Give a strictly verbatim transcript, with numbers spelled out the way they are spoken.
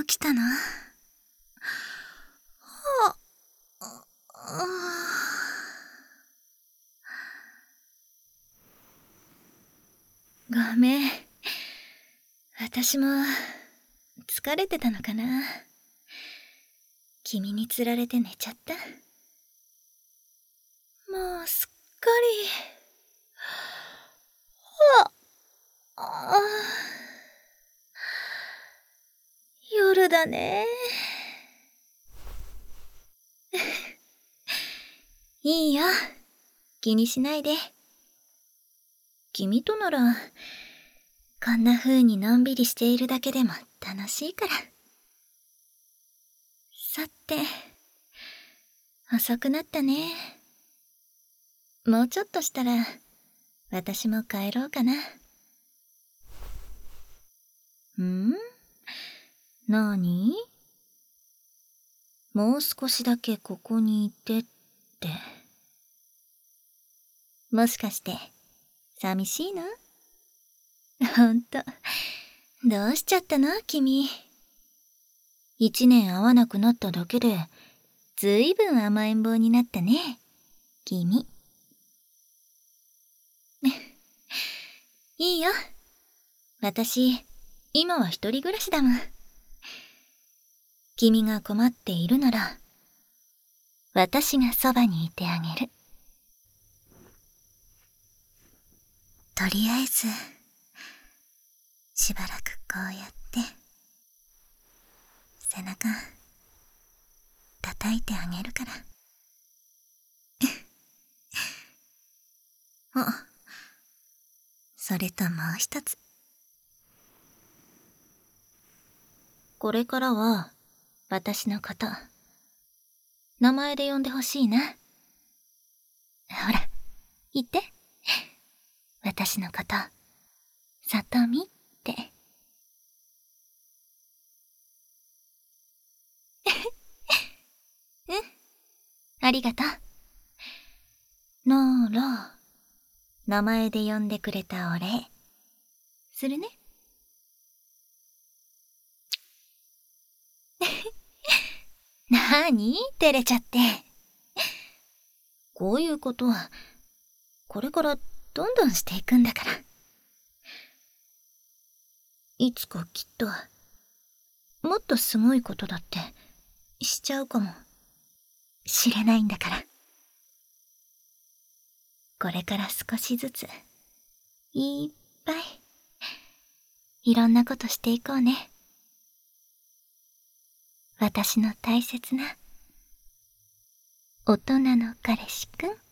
起きたな。はあ、ごめん。私も疲れてたのかな。君につられて寝ちゃった。もうすっかり。はあ、あ夜だね。いいよ、気にしないで。君とならこんな風にのんびりしているだけでも楽しいから。さて、遅くなったね。もうちょっとしたら私も帰ろうかな。ん？なーに？もう少しだけここにいてって。もしかして寂しいの？ほんと、どうしちゃったの君。一年会わなくなっただけでずいぶん甘えん坊になったね、君。いいよ、私今は一人暮らしだもん。君が困っているなら私がそばにいてあげる。とりあえずしばらくこうやって背中叩いてあげるから。あ、それともう一つ。これからは私のこと名前で呼んでほしいな。ほら、言って。私のこと、さとみって。うん、ありがとう。なら、名前で呼んでくれたお礼、するね。なーに？照れちゃって。こういうことは、これからどんどんしていくんだから。いつかきっと、もっとすごいことだってしちゃうかもしれないんだから。これから少しずつ、いっぱい、いろんなことしていこうね。私の大切な大人の彼氏くん。